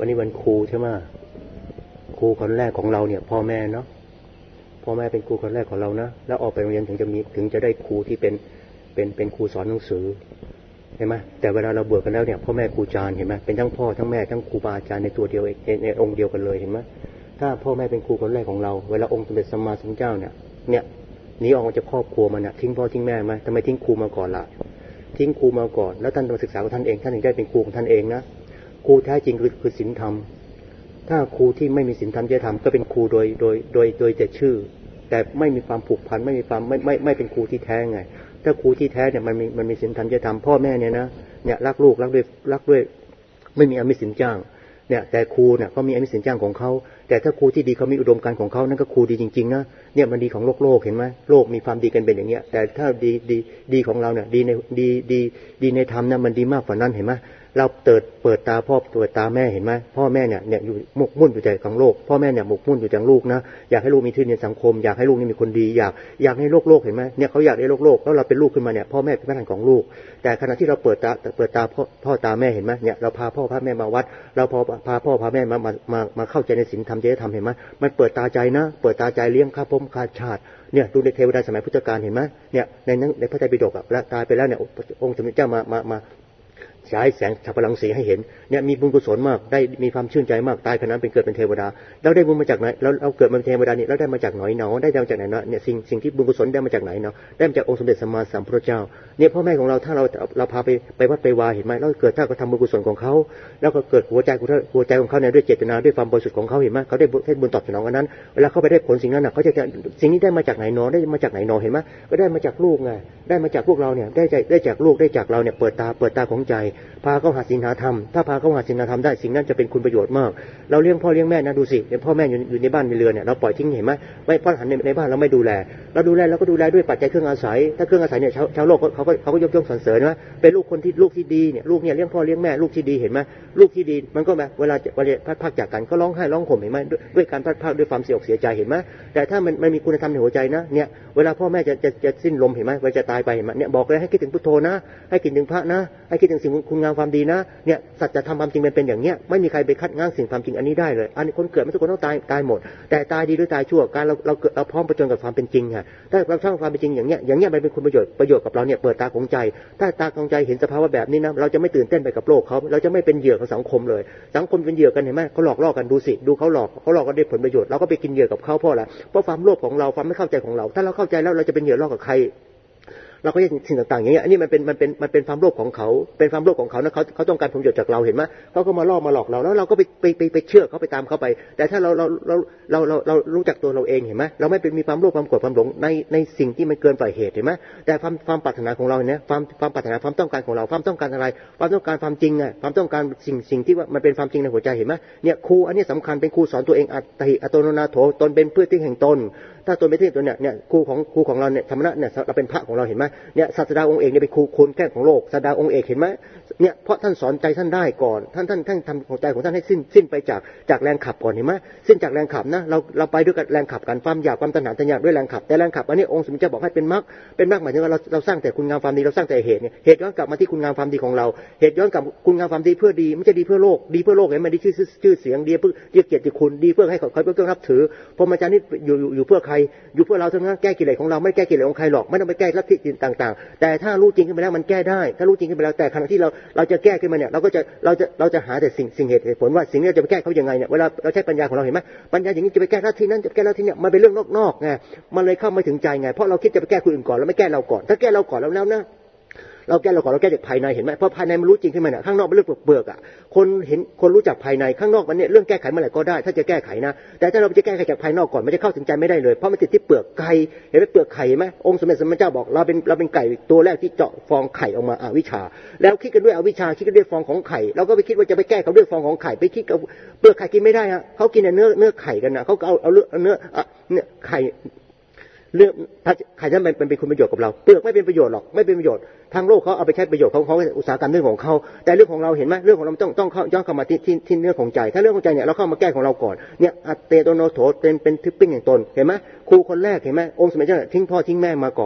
วันนี้วันครูใช่ไหมครูคนแรกของเราเนี่ยพ่อแม่เนาะพ่อแม่เป็นครูคนแรกของเรานะแล้วออกไปโรงเรียนถึงจะได้ครูที่เป็นครูสอนหนังสือเห็นไหมแต่เวลาเราบวชกันแล้วเนี่ยพ่อแม่ครูอาจารย์เห็นไหมเป็นทั้งพ่อทั้งแม่ทั้งครูบาอาจารย์ในตัวเดียวในองค์เดียวกันเลยเห็นไหมถ้าพ่อแม่เป็นครูคนแรกของเราเวลาองค์สมเด็จสัมมาสัมพุทธเจ้าเนี่ยหนีออกมาจากครอบครัวมันทิ้งพ่อทิ้งแม่ไหมทำไมทิ้งครูมาก่อนล่ะทิ้งครูมาก่อนแล้วท่านมาศึกษาของท่านเองท่านถึงได้เป็นครูของท่านเองนะครูแท้จริงคือศีลธรรมถ้าครูที่ไม่มีศีลธรรมจริยธรรมก็เป็นครูโดยแต่ชื่อแต่ไม่มีความผูกพันไม่มีความไม่เป็นครูที่แท้ไงถ้าครูที่แท้เนี่ยมันมีศีลธรรมจริยธรรมพ่อแม่เนี่ยรักลูกรักด้วยไม่มีอมิสินจ้างเนี่ยแต่ครูเนี่ยเขามีอมิสินจ้างของเขาแต่ถ้าครูที่ดีเขามีอุดมการณ์ของเขานั่นก็ครูดีจริงๆนะเนี่ยมันดีของโลกเห็นไหมโลกมีความดีกันเป็นอย่างเงี้ยแต่ถ้าดีของเราเนี่ยดีในธรรมเนี่ยมันดีมากกว่านั้นเห็นไหมเราเปิดตาพ่อเปิดตาแม่เห็นไหมพ่อแม่เนี่ยอยู่หมกมุ่นอยู่ใจของโลกพ่อแม่เนี่ยหมกมุ่นอยู่ใจลูกนะอยากให้ลูกมีที่ในสังคมอยากให้ลูกนี่มีคนดีอยากให้โลกเห็นไหมเนี่ยเขาอยากได้โลกแล้วเราเป็นลูกขึ้นมาเนี่ยพ่อแม่เป็นประธานของลูกแต่ขณะที่เราเปิดตาพ่อตาแม่เห็นไหมเนี่ยเราพาพ่อพาแม่มาวัดเราพาพ่อพาแม่มาเข้าใจในศีลธรรมจริยธรรมเห็นไหมมันเปิดตาใจนะเปิดตาใจเลี้ยงข้าพคาชาติเนี่ยดูในเทวดาสมัยพุทธกาลเห็นไหมเนี่ยในพระไตรปิฎกและตายไปแล้วเนี่ยองค์สมเด็จเจ้ามาฉายแสงฉัพพลังสีให้เห็นเนี่ยมีบุญกุศลมากได้มีความชื่นใจมากตายขณะนั้นเป็นเกิดเป็นเทวดาเราได้บุญมาจากไหนเราเกิดมาเป็นเทวดานี่เราได้มาจากไหนเนาะได้มาจากไหนเนาะเนี่ยสิ่งที่บุญกุศลได้มาจากไหนเนาะได้มาจากองค์สมเด็จสัมมาสัมพุทธเจ้าเนี่ยพ่อแม่ของเราถ้าเราพาไปวัดไปวาเห็นไหมเราเกิดถ้าเขาทำบุญกุศลของเขาแล้วก็เกิดหัวใจของเขาเนี่ยด้วยเจตนาด้วยความบริสุทธิ์ของเขาเห็นไหมเขาได้บุญตอบสนองอันนั้นเวลาเขาไปได้ผลสิ่งนั้นน่ะเขาจะสิ่งนี้ได้มาจากไหนเนาะได้มาจากไหนเนาะเห็นไหมก็ได้มาจากลูกไงได้มาจากพวกเราเนี่ยได้จากลูกได้จากเราเนี่ยเปิดตาของใจพาเขาหาศีลหาธรรมถ้าพาเขาหาศีลหาธรรมได้สิ่งนั้นจะเป็นคุณประโยชน์มากเราเลี้ยงพ่อเลี้ยงแม่นะดูสิพ่อแม่อยู่ในบ้านในเรือนเนี่ยเราปล่อยทิ้งเห็นไหมไม่พ่อหันในบ้านเราไม่ดูแลเราก็ดูแลด้วยปัจจัยเครื่องอาศัยถ้าเครื่องอาศัยเนี่ยชาวโลกเขาก็ยกย่องสรรเสริญว่าเป็นลูกที่ดีเนี่ยลูกเนี่ยเลี้ยงพ่อเลี้ยงแม่ลูกที่ดีเห็นไหมลูกที่ดีมันก็แบบเวลาพัดพากจากกันก็ร้องไห้ร้องห่มเห็นไหมด้วยการพัดพากด้วยความเสียอกเสียใจเห็นไหมแต่ถ้ามันมีคุณธรรมในหัวใจนะเนี่ยเวลาพ่อแม่จะสิ้นลมเห็นไหมเวลาจะตายไปเห็นไหมเนี่ยบอกเลยให้คิดถึงพุทโธนะให้คิดถึงพระนะให้คิดถึงสิ่งคุณงามความดีนะเนี่ยสัจธรรมความจริงมันเป็นอย่างเนี้ยไม่มีใครไปคัดง้างสิ่งความจริงอันนี้ได้เลยอันนี้คนเกิดไม่ทุกคนต้องตายหมดแต่ตายดีหรือตายชั่วการเราเกิดเราพร้อมประจนกับความเป็นจริงค่ะถ้าเราสร้างความเป็นจริงอย่างเนี้ยมันเป็นคุณประโยชน์กับเราเนี่ยเปิดตาของใจถ้าตาของใจเห็นสภาวะแบบนี้นะเราจะไม่ตื่นเต้นไปกับโลกเขาเราจะไม่เป็นเหยื่อของสังคมเลยสังคมเป็นเหยื่อกันเห็นไหมเขาหลอกล่อกันดูสิดูเขาหลอกกันได้ผลประโยชน์เราก็ไปกินเหยื่อกับเขาเพราะอะไรเพราะความโลภของเราความไม่เข้าใจของเราถ้าเราเข้าใจแล้วเราจะเป็นเหยื่อล่อกับใครเราก็จะสิ่งต่างๆอย่างเงี้ยอันนี้มันเป็นความโลภของเขาเป็นความโลภของเขานะเขาต้องการผลประโยชน์จากเราเห็นไหมเขาก็มาล่อมาหลอกเราแล้วเราก็ไปเชื่อเขาไปตามเขาไปแต่ถ้าเรารู้จักตัวเราเองเห็นไหมเราไม่เป็นมีความโลภความโกรธความหลงในสิ่งที่มันเกินฝ่ายเหตุเห็นไหมแต่ความปรารถนาของเราเนี่ยความปรารถนาความต้องการของเราความต้องการอะไรความต้องการความจริงไงความต้องการสิ่งที่ว่ามันเป็นความจริงในหัวใจเห็นไหมเนี่ยครูอันนี้สำคัญเป็นครูสอนตัวเองอัตโนนาโถตนเป็นเพื่อที่แห่งตนถ้าตนไม่ที่ตัวเนี่ยครูของเราเนี่ยธรรมะเนี่ยเราเป็นพระของเราเห็นไหมเนี่ยศาสดาองค์เอกเนี่ยเป็นครูคนแก้ของโลกศาสดาองค์เอกเห็นไหมเนี่ยเพราะท่านสอนใจท่านได้ก่อนท่านทำของใจของท่านให้สิ้นไปจากแรงขับก่อนเห็นไหมสิ้นจากแรงขับนะเราไปด้วยกับแรงขับกันความอยากความตัณหาตัณญาด้วยแรงขับแต่แรงขับอันนี้องค์สมเด็จเจ้าบอกให้เป็นมรรคหมายถึงว่าเราสร้างแต่คุณงามความดีเราสร้างแต่เหตุเนี่ยเหตุย้อนกลับมาที่คุณงามความดีของเราเหตุย้อนกลับคุณงามความดีเพื่อดีไม่ใช่ดีเพื่อโลกเห็นไหมดีชื่อเสียงดีเพื่อเกียรติคุณดีเพื่อให้เขาเพื่อนับถือพรหมจรรย์นี่อยู่เพื่อใครอยู่เพื่อเราทั้งนั้นแก้กิเลสของเราไม่แก้กิเลสของใครหรอกไม่ต้องไปแก้ลัทธิต่างๆแต่ถ้ารู้จริงขึ้นไปแล้วมันแก้ได้ถ้ารู้จริงขึ้นไปแล้วแต่ขณะที่เราจะแก้ขึ้นมาเนี่ยเราจะหาแต่สิ่งเหตุผลว่าสิ่งนี้จะไปแก้เขายังไงเนี่ยเวลาเราใช้ปัญญาของเราเห็นไหมปัญญาอย่างนี้จะไปแก้ลัทธินั้นจะแก้ลัทธิเนี่ยมันเป็นเรื่องนอกๆไงมันเลยเข้าไม่ถึงใจไงเพราะเราคิดจะไปแก้คนอื่นก่อนแล้วไม่แก้เราก่อนถ้าแก้เราก่อนแล้วนะเราแก้จากภายในเห็นไหมเพราะภายในมันรู้จริงขึ้นมาเนี่ยข้างนอกเป็นเรื่องเปลือกอ่ะคนรู้จักภายในข้างนอกมันเนี่ยเรื่องแก้ไขเมื่อไหร่ก็ได้ถ้าจะแก้ไขนะแต่ถ้าเราจะแก้ไขจากภายนอกก่อนมันจะเข้าถึงใจไม่ได้เลยเพราะมันติดที่เปลือกไก่เห็นไหมเปลือกไข่ไหมองค์สมเด็จสัมมาสัมพุทธเจ้าบอกเราเป็นไก่ตัวแรกที่เจาะฟองไข่ออกมาอวิชชาแล้วคิดกันด้วยอวิชชาคิดกันด้วยฟองของไข่เราก็ไปคิดว่าจะไปแก้เขาด้วยฟองของไข่ไปคิดกับเปลือกไข่กินไม่ได้ฮะเขากินเนื้อไข่กันนะเขาเอาเนื้อไข่เรื่องไข่นั้นมันเป็นคุณประโยชน์กับเราเปลือกไม่เป็นประโยชน์หรอกไม่เป็นประโยชน์ทางโลกเขาเอาไปใช้ประโยชน์เขาอุตสาหกรรมเรื่องของเขาแต่เรื่องของเราเห็นไหมเรื่องของเราต้องย้อนเข้ามาที่เรื่องของใจถ้าเรื่องของใจเนี่ยเราเข้ามาแก้ของเราก่อนเนี่ยอัตเตโตโนโถเป็นทิปปิ้งอย่างตนเห็นไหมครูคนแรกเห็นไหมองค์สมเด็จเจ้าทิ้งพ่อทิ้งแม่มาก่อนท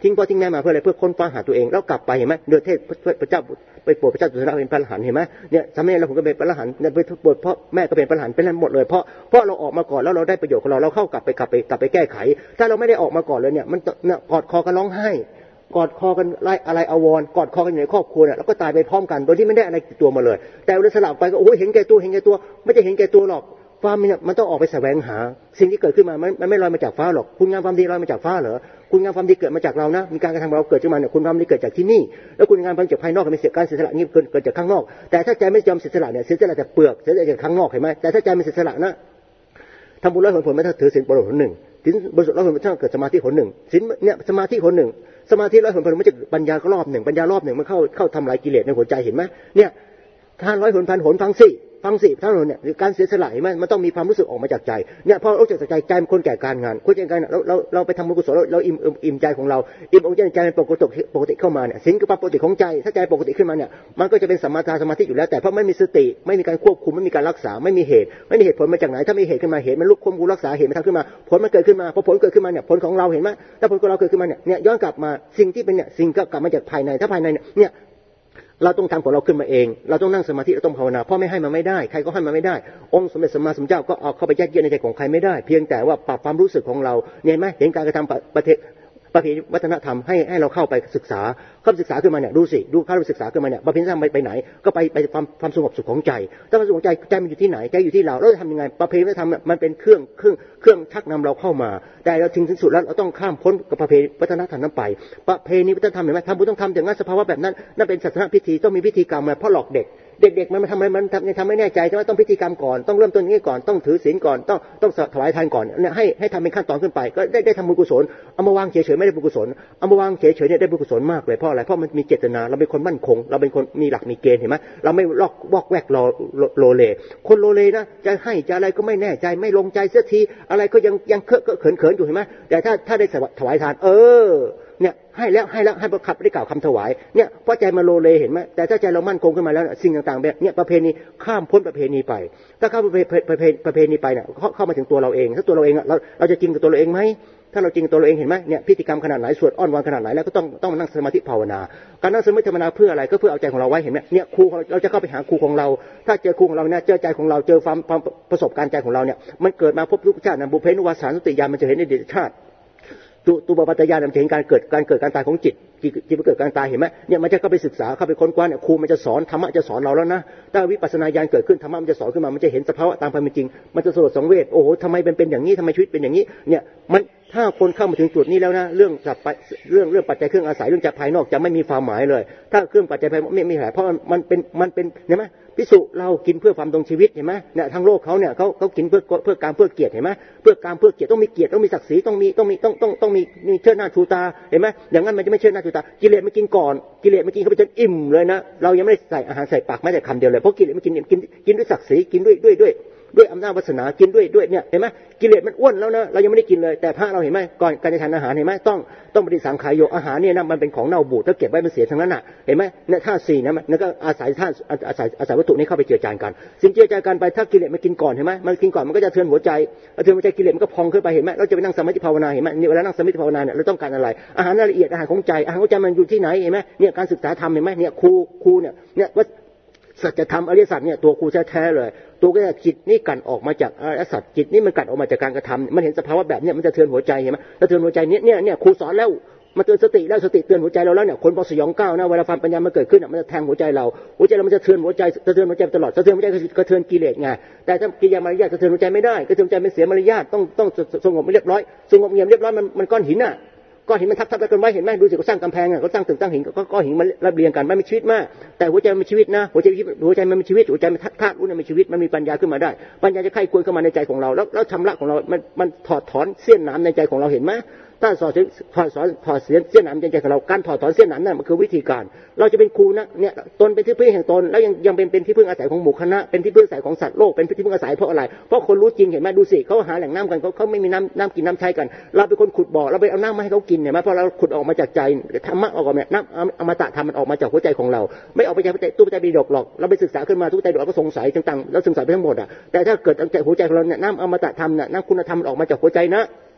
ทิ้งพ่อทิ้งแม่มาเพื่ออะไรเพื่อค้นคว้าหาตัวเองแล้วกลับไปเห็นไหมเดือดเทศพระเจ้าไปโปรดพระเจ้าสุสานเป็นพระอรหันต์เห็นไหมเนี่ยสมัยเราผมก็เป็นพระอรหันต์เนี่ยไปโปรดพ่อแม่ก็เป็นพระอรหันต์เป็นนั้นหมดเลยเพราะเราออกมาก่อนแล้วเราได้ประโยชน์ของเราเข้ากลับไปแก้ไขถ้าเราไม่ได้ออกมาก่อนเลยเนี่ยมันเนี่ยกอดคอกันร้องไห้กอดคอกันไล่อะไรอวรกอดคอกันอยู่ในครอบครัวเนี่ยแล้วก็ตายไปพร้อมกันโดยที่ไม่ได้อะไรติดตัวมาเลยแต่เราสลับไปก็โอ้ยเห็นแก่ตัวไม่ใช่เห็นแก่ตัวหรอกความเนี่ยมันต้องออกไปแสวงหาสิ่งที่เกิดขึ้นมามันไม่ลอยมาจากฟ้าหรอกคุณงามความดีลอยมาจากฟ้าเหรอคุณงามความดีเกิดมาจากเรานะมีการกระทำเราเกิดขึ้นมาเนี่ยคุณงามความดีเกิดจากที่นี่แล้วคุณงามความจากภายนอกเป็นเสียการเสียสละนี่เกิดจากข้างนอกแต่ถ้าใจไม่ยอมเสียสละเนี่ยเสียสละแต่เปลือกเสียสละจากข้างนอกเห็นไหมแต่ถ้าใจไม่เสียสละนะทำบุญร้อยผลไม่ถ้าถือศีลบริสุทธิ์หนึ่งศีลบริสุทธิ์ร้อยผลไม่ถ้าเกิดสมาธิผลหนึ่งศีลเนี่ยสมาธิผลหนึ่งสมาธิร้อยผลไม่จะปัญญาก็รอบหนึ่งปัญญารอบหนึ่งมันเข้าทำลายกิเลสในหัวใจเห็นไหมเนี่ยทานร้อยผลพันผลฟังสิทั้งหมดเนี่ยการเสียสละมันต้องมีความรู้สึกออกมาจากใจเนี่ยพอออกจากใจมันคนแก่การงานคนแก่การเราไปทำบุญกุศลเราอิ่มใจของเราอิ่มอกใจเป็นปกติเข้ามาเนี่ยสิ่งคือปกติของใจถ้าใจปกติขึ้นมาเนี่ยมันก็จะเป็นสมาธิอยู่แล้วแต่เพราะไม่มีสติไม่มีการควบคุมไม่มีการรักษาไม่มีเหตุผลมาจากไหนถ้ามีเหตุขึ้นมาเหตุมันลุกควบคุมรักษาเหตุมันทำขึ้นมาผลมันเกิดขึ้นมาพอผลเกิดขึ้นมาเนี่ยผลของเราเห็นไหมถ้าผลของเราเกิดขึ้นมาเนี่ยย้อนกลับมาสิ่งที่เป็นเนี่ยสิ่งก็กลับมาจากภายในถ้าภายในเนี่ยเราต้องทำของเราขึ้นมาเองเราต้องนั่งสมาธิเราต้องภาวนาพ่อไม่ให้มาไม่ได้ใครก็ให้มาไม่ได้องค์สมเด็จสัมมาสัมพุทธเจ้าก็เอาเข้าไปยัดเยียดในใจของใครไม่ได้เพียงแต่ว่าปรับความรู้สึกของเราเนี่ยไหมเห็นการกระทำประเพณีวัฒนธรรมให้เราเข้าไปศึกษาขึ้นมาเนี่ยดูเข้าไปศึกษาขึ้นมาเนี่ยประเพณีธรรมไปไหนก็ไปความสงบสุขของใจถ้าความสงบใจมันอยู่ที่ไหนใจอยู่ที่เราจะทำยังไงประเพณีวัฒนธรรมมันเป็นเครื่องชักนำเราเข้ามาแต่เราถึงที่สุดแล้วเราต้องข้ามพ้นกับประเพณีวัฒนธรรมนั้นไปประเพณีวัฒนธรรมเห็นไหมทำบุญต้องทำอย่างนั้นสภาวะแบบนั้นนั่นเป็นศาสนาพิธีต้องมีพิธีกรรมมาเพราะหลอกเด็กมันทำอะไรมันทำไม่แน่ใจใช่ไหมต้องพิธีกรรมก่อนต้องเริ่มต้นนี้ก่อนต้องถือศีลก่อนต้องถวายทานก่อนเนี่ยให้ทำเป็นขั้นตอนขึ้นไปก็ได้ทำบุญกุศลเอามาวางเฉยๆไม่ได้บุญกุศลเอามาวางเฉยๆเนี่ยได้บุญกุศลมากเลยเพราะอะไรเพราะมันมีเจตนาเราเป็นคนมั่นคงเราเป็นคนมีหลักมีเกณฑ์เห็นไหมเราไม่วอกแวกโลเลคนโลเลนะจะให้จะอะไรก็ไม่แน่ใจไม่ลงใจเสียทีอะไรก็ยังเขินอยู่เห็นไหมแต่ถ้าได้ถวายทานเนี่ยให้แล้วให้ประคับได้กล่าวคำถวายเนี่ยเพราะใจมาโลเลเห็นไหมแต่ถ้าใจเรามั่นคงขึ้นมาแล้วสิ่งต่างๆแบบเนี่ยประเพณีข้ามพ้นประเพณีไปถ้าข้ามประเพณีไปเนี่ยเข้ามาถึงตัวเราเองถ้าตัวเราเองเราจะจริงกับตัวเราเองไหมถ้าเราจริงกับตัวเราเองเห็นไหมเนี่ยพิธีกรรมขนาดไหนสวดอ้อนวอนขนาดไหนแล้วก็ต้องนั่งสมาธิภาวนาการนั่งสมาธิภาวนาเพื่ออะไรก็เพื่อเอาใจของเราไว้เห็นไหมเนี่ยครูเราจะเข้าไปหาครูของเราถ้าเจอครูของเราเนี่ยเจอใจของเราเจอความประสบการณ์ใจของเราเนี่ยมันเกิดมาพบทุกชาตินะบุพเพนุวาสานุสติญาณมันจะเห็นในอดีตชาติตัวปัจจัยมันจะเห็นการเกิดการตายของจิตมันเกิดการตายเห็นไหมเนี่ยมันจะเข้าไปศึกษาเข้าไปค้นคว้าเนี่ยครูมันจะสอนธรรมะจะสอนเราแล้วนะถ้าวิปัสสนาญาณเกิดขึ้นธรรมะมันจะสอนขึ้นมามันจะเห็นสภาวะตามความเป็นจริงมันจะสลดสังเวชโอ้โหทำไมเป็นอย่างนี้ทำไมชีวิตเป็นอย่างนี้เนี่ยมันถ้าคนเข้ามาถึงจุดนี้แล้วนะเรื่องปัจจัยเครื่องอาศัยเรื่องจากภายนอกจะไม่มีความหมายเลยถ้าเครื่องปัจจัยภายนอกไม่มีหมายเพราะมันเป็นเห็นไหมภิกษุเรากินเพื่อความดำรงชีวิตเห็นไหมเนี่ยทั้งโลกเขาเนี่ยเขากินเพื่อการเพื่อเกียรติเห็นไหมเพื่อการเพื่อเกียรติต้องมีเกียรติต้องมีศักดิ์ศรีต้องมีเชิดหน้าชูตาเห็นไหมอย่างนั้นมันจะไม่เชิดหน้าชูตากิเลสมันกินก่อนกิเลสมันกินเข้าไปจนอิ่มเลยนะเรายังไม่ได้ใส่อาหารใส่ปากแม้แต่คำเดียวเลยเพราะกิเลสมันกินด้วยศักดิ์ศรีกินด้วยอำนาจวาสนากินด้วยเนี่ยเห็นไหมกิเลสมันอ้วนแล้วนะเรายังไม่ได้กินเลยแต่พระเราเห็นไหมก่อนการจะทานอาหารเห็นไหมต้องปฏิสังขายโยอาหารเนี่ยนะมันเป็นของเน่าบูดถ้าเก็บไว้มันเสียทั้งนั้นน่ะเห็นไหมเนี่ยธาตุสี่นะมันก็อาศัยวัตถุนี้เข้าไปเจือจานกันสิ่งเจือจานกันไปถ้ากิเลสมันกินก่อนเห็นไหมมันกินก่อนมันก็จะเทือนหัวใจกิเลสมันก็พองขึ้นไปเห็นไหมเราจะไปนั่งสมาธิภาวนาเห็นไหมเวลานั่งสมาธิภาวนาเนี่ยเราต้องการอะไรอาหารละเอียดอาหารของใจมันอยู่ที่ไหนเห็นไหมเนี่ยการศึกษาธรรมเห็นไหมเนี่ยครูเนี่ยว่าสัจธรรมอริยสัจเนี่ยตัวครูแท้ๆเลยตัวก็จิตนี่กันออกมาจากอริยสัจจิตนี่มันกันออกมาจากการกระทำมันเห็นสภาวะแบบนี้มันจะเทือนหัวใจเห็นไหมถ้าเทือนหัวใจเนี่ยครูสอนแล้วมาเตือนสติแล้วสติเตือนหัวใจเราแล้วเนี่ยคนพอสยองก้าวนะเวลาความปัญญามันเกิดขึ้นมันจะแทงหัวใจเรามันจะเทือนหัวใจตลอดเทือนหัวใจก็เทือนกิเลสไงแต่ถ้ากิริยามารยาทเทือนหัวใจไม่ได้ก็เทือนใจไม่เสียมารยาทต้องสงบเรียบร้อยสงบเงียบเรียบร้อยมันก้อนหินน่ะก้อนหินมันทับกันไว้เห็นไหมดูสิเขาสร้างกำแพงเขาสร้างตึกตั้งหินก็ก้อนหินมันระเบียงกันไม่มีชีวิตมากแต่หัวใจมันมีชีวิตนะหัวใจมันมีชีวิตหัวใจมันธาตุรู้มันมีชีวิตมันมีปัญญาขึ้นมาได้ปัญญาจะไข้ควรเข้ามาในใจของเราแล้วชำระของเรามันถอดถอนเสี้ยนน้ำในใจของเราเห็นไหมถ้าถอดเสี้ยนน้ำในใจของเราการถอดถอนเสี้ยนน้ำนั่นมันคือวิธีการเราจะเป็นครูนะเนี่ยตนเป็นที่พึ่งแห่งตนแล้วยังเป็นที่พึ่งอาศัยของหมู่คณะเป็นที่พึ่งอาศัยของสัตว์โลกเป็นที่พึ่งอาศัยเพราะอะไรเพราะคนรู้จริงเห็นไหมดูสิเขาหาแหล่งน้ำกันเขาไม่มีน้ำกินน้ำใช้กันเราเป็นคนขุดบ่อเราไปเอาน้ำมาให้เขากินเนี่ยเพราะเราขุดออกมาจากใจธรรมะออกมาเนี่ยน้ำอมตะธรรมมันออกมาจากหัวใจของเราไม่ออกไปจากตู้ใจปิฎกหรอกเราไปศึกษาขึ้นมาตู้ใจปิฎกก็สงสัยต่างๆแล้วสงสัยไปทั้งหมดอ่ะแต่ถ้าเกิดจากหัวใจของเราเนี่ยน้ำอมตะธรรมเนี่ยน้ำคุณธรรมออกมาจากหัวใจนะ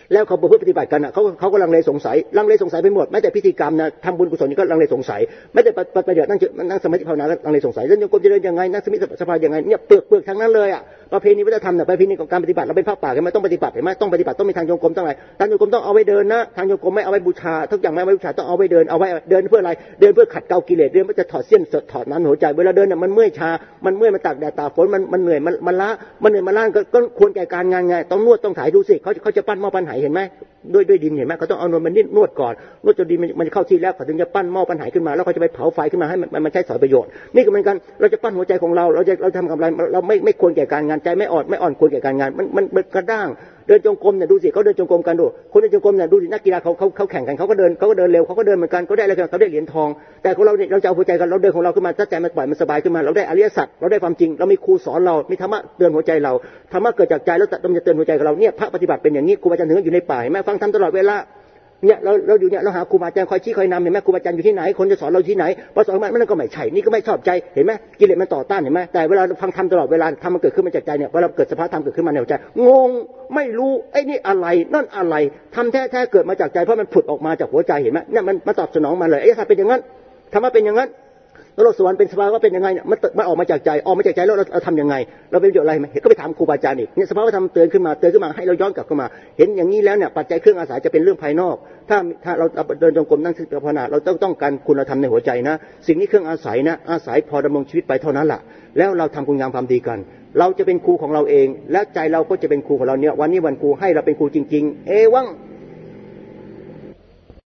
แล้วเขาประพฤติปฏิบัติกันเขาก็ลังเลสงสัยไปหมดแม้แต่พิธีกรรมนะทำบุญกุศลนี่ก็ลังเลสงสัยไม่ได้ปฏิบัตินั่งสมาธิภาวนาก็ลังเลสงสัยเรื่องโยมจะเดินยังไงนั่งสมาธิสภายังไงเนี่ยเปลือกทั้งนั้นเลยประเพณีวัฒนธรรมเนี่ยประเพณีของการปฏิบัติเราเป็นพระป่ากันไม่ต้องปฏิบัติเห็นไหมต้องปฏิบัติต้องมีทางโยกมต้องอะไรทางโยกมต้องเอาไว้เดินนะทางโยกมไม่เอาไว้บูชาทุกอย่างไม่เอาไว้บูชาต้องเอาไว้เดินเอาไว้เดินเพื่ออะไรเดินเพื่อขัดเกลากิเลสเดินเพื่อจะถอดเส้นถอดน้ำหัวใจเวลาเดินเนี่ยมันเมื่อยชามันเมื่อยมันตากแดดตากฝนมันเหนื่อยมันล้ามันเหนื่อยมันล้าก็ควรแก่การงานไงต้องนวดต้องถ่ายดูสิเขาจะปั้นหม้อปั้นไหเห็นไหมด้วยดินเห็นไหมเขาต้องเอามันนวดก่อนนวดจนดินมันเข้าที่แล้วเขาถึงจะปั้นหม้อปั้นไหขึ้นมาแล้วเขาจะไปเผาไฟขึ้นมาให้มันใช้สอยประโยชน์นี่ก็เหมือนกันเราจะปั้นหัวใจของเราทำกับอะไรเราไม่ควรแก่การงานใจไม่อ่อนควรแก่การงานมันกระด้างเดินจงกรมเนี่ยดูสิเขาเดินจงกรมกันดูคนเดินจงกรมเนี่ยดูสินักกีฬาเขาแข่งกันเขาก็เดินเร็วเขาก็เดินเหมือนกันเขาได้อะไรกันเขาได้เหรียญทองแต่ของเราเนี่ยเราจะเอาหัวใจกันเราเดินของเราขึ้นมาถ้าใจมันปล่อยมันสบายขึ้นมาเราได้อริยสัจเราได้ความจริงเรามีครูสอนเรามีธรรมะเตือนหัวใจเราธรรมะเกิดจากใจแล้วต้องจะเตือนหัวใจของเราเนี่ยพระปฏิบัติเป็นอย่างนี้ครูอาจารย์ถึงอยู่ในป่าเห็นไหมฟังธรรมตลอดเวลาเนี่ยเราอยู่เนี่ยเราหาครูบาอาจารย์คอยชี้คอยนำเห็นไหมครูบาอาจารย์อยู่ที่ไหนคนจะสอนเราที่ไหนพอสอนมันก็ไม่ใช่นี่ก็ไม่ชอบใจเห็นไหมกิเลสมันต่อต้านเห็นไหมแต่เวลาฟังธรรมตลอดเวลาธรรมมันเกิดขึ้นมาจากใจเนี่ยพอเราเกิดสภาวะธรรมเกิดขึ้นมาในหัวใจงงไม่รู้ไอ้นี่อะไรนั่นอะไรธรรมแท้ๆเกิดมาจากใจเพราะมันผุดออกมาจากหัวใจเห็นไหมเนี่ยมันตอบสนองมาเลยไอ้ถ้าเป็นอย่างนั้นธรรมะเป็นอย่างนั้นแล้วโลกสวรรค์เป็นสภาวะเป็นยังไงเนี่ยมันออกมาจากใจแล้วเราทำยังไงเราเป็นประโยชน์อะไรไหมก็ไปถามครูบาอาจารย์อีกเนี่ยสภาวะธรรมเตือนขึ้นมาให้เราย้อนกลับเข้ามาเห็นอย่างนี้แล้วเนี่ยปัจจัยเครื่องอาศัยจะเป็นเรื่องภายนอกถ้าเราเดินจงกรมนั่งสมาธิภาวนาเราต้องการคุณธรรมในหัวใจนะสิ่งนี้เครื่องอาศัยนะอาศัยพอดำรงชีวิตไปเท่านั้นแหละแล้วเราทำคุณงามความดีกันเราจะเป็นครูของเราเองและใจเราก็จะเป็นครูของเราเนี่ยวันนี้วันครูให้เราเป็นครูจริงๆเอวัง